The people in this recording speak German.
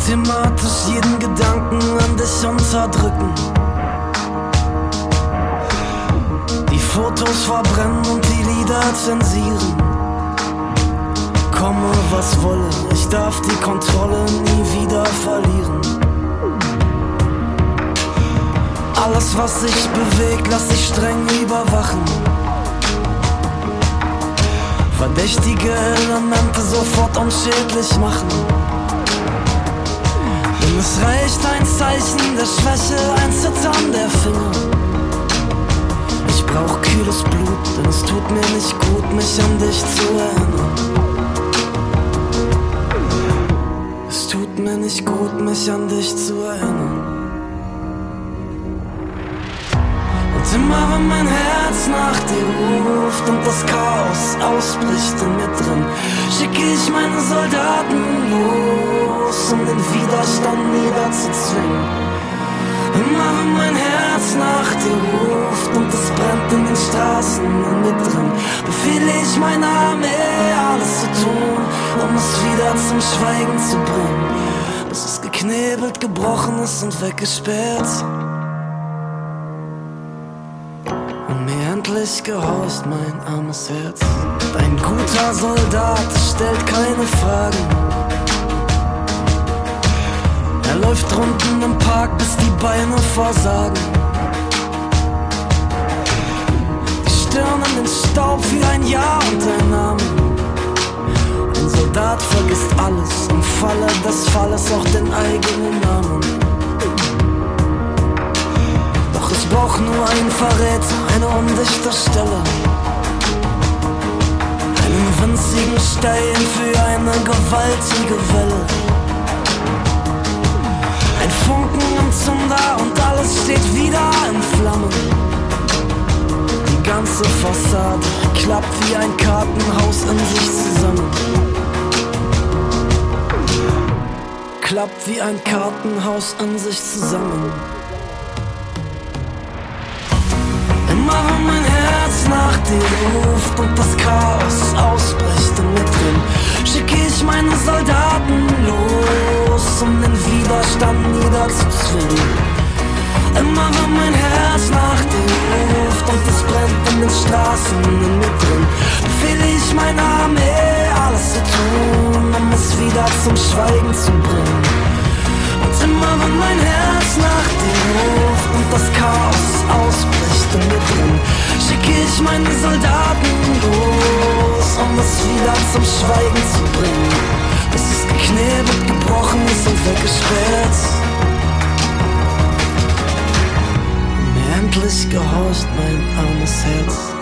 systematisch jeden Gedanken an dich unterdrücken. Die Fotos verbrennen und die Lieder zensieren. Komme was wolle, ich darf die Kontrolle nie wieder verlieren. Alles was sich bewegt, lass ich streng überwachen. Verdächtige Elemente sofort unschädlich machen. Denn es reicht ein Zeichen der Schwäche, ein Zittern der Finger. Ich brauch kühles Blut, denn es tut mir nicht gut, mich an dich zu erinnern. Es tut mir nicht gut, mich an dich zu erinnern. Und immer wenn mein Herz nach dir ruft und das Chaos ausbricht in mir drin, schicke ich meine Soldaten los, um den Widerstand niederzuzwingen. Immer wenn mein Herz nach dir ruft und es brennt in den Straßen in mir drin, befehle ich meiner Armee alles zu tun, um es wieder zum Schweigen zu bringen, bis es geknebelt, gebrochen ist und weggesperrt. Und mir endlich gehorcht mein armes Herz. Ein guter Soldat stellt keine Fragen. Er läuft drunten im Park, bis die Beine versagen. Die Stirn in den Staub wie ein Ja und ein Name. Ein Soldat vergisst alles, im Falle des Falles auch den eigenen Namen. Doch es braucht nur einen Verräter, eine undichte Stelle, einen winzigen Stein für eine gewaltige Welle. Ein Funken im Zunder und alles steht wieder in Flammen. Die ganze Fassade klappt wie ein Kartenhaus in sich zusammen. Klappt wie ein Kartenhaus in sich zusammen. Immer wenn mein Herz nach dir ruft und das Chaos ausbricht in mir drin, schicke ich meine Soldaten los, um den Widerstand niederzuzwingen. Immer wenn mein Herz nach dir ruft und es brennt in den Straßen in mir drin, befehle ich meiner Armee alles zu tun, um es wieder zum Schweigen zu bringen. Und immer wenn mein Herz nach dir ruft und das Chaos ausbricht in mir drin, schicke ich meine Soldaten los, um es wieder zum Schweigen zu bringen, bis es geknebelt, gebrochen ist und weggesperrt. Und mir endlich gehorcht mein armes Herz.